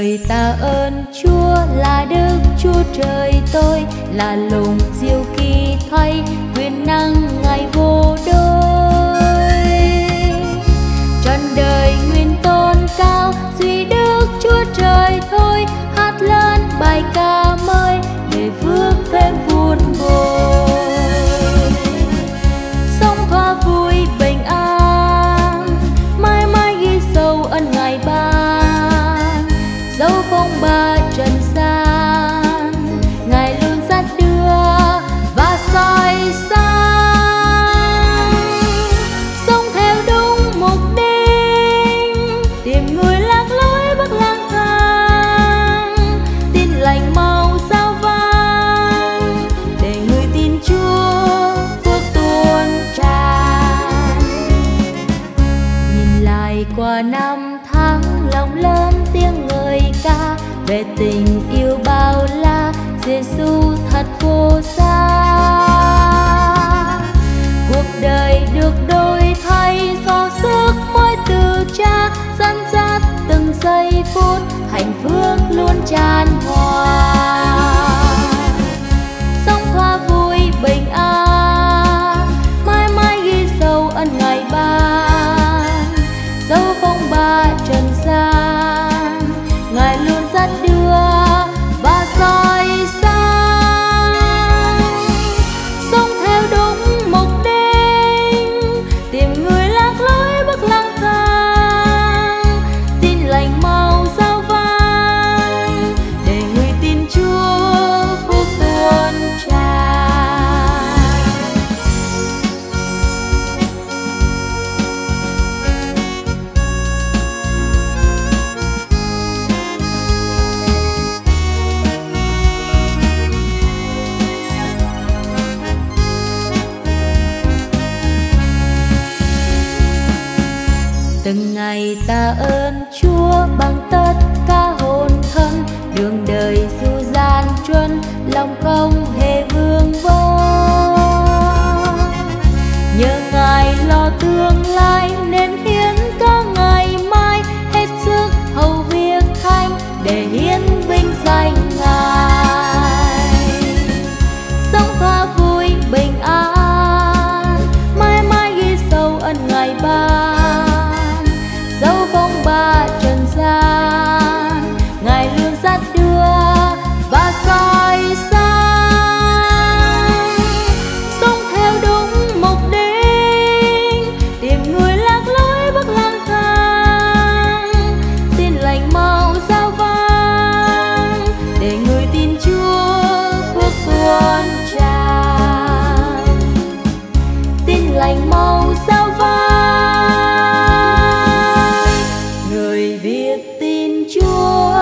ngài tạ ơn Chúa là Đức Chúa Trời tôi, là lòng diệu kỳ thay quyền năng ngài vô đôi. Trọn đời nguyên tôn cao duy Đức Chúa Trời thôi, hát lên bài ca mới để phước thêm vun bồi. Sống thoa vui bình an, mãi mãi ghi sâu ân ngài ban. Dẫu phong ba trần gian, ngài luôn dắt đưa và soi sáng. Sống theo đúng mục đích, tìm người lạc lối bước lang thang. Tin lành mau giao vang, để người tin Chúa phước tuôn tràn. Nhìn lại qua năm tháng, lòng lớn tiếng ngợi ca về tình yêu bao la, Giêsu thật vô giá. Cuộc đời được đổi thay do sức mỗi từ Cha, dẫn dắt từng giây phút, hạnh phúc luôn tràn hòa. Sống thoa vui bình an, mãi mãi ghi sâu ân ngài ban. Dẫu phong ba trần gian, ngài luôn dắt đưa và soi sáng. Sống theo đúng mục đích, tìm người lạc lối bước lang thang. Tin lành mau giao vang, để người tin Chúa phước tuôn tràn. Từng ngày tạ ơn Chúa bằng tất cả hồn thân, đường đời du gian truân lòng không hề vương vấn. Nhờ ngài lo tương lai nên hiến cả ngày mai, hết sức hầu việc thánh để hiến vinh danh ngài. Sống thoa vui bình an, mãi mãi ghi sâu ân ngài ban. Dẫu phong ba trần gian, ngài luôn dắt đưa và soi sáng. Sống theo đúng mục đích, tìm người lạc lối bước lang thang. Tin lành mau giao vang, để người tin Chúa phước tuôn tràn. Tin lành mau giao vang, người biết tin Chúa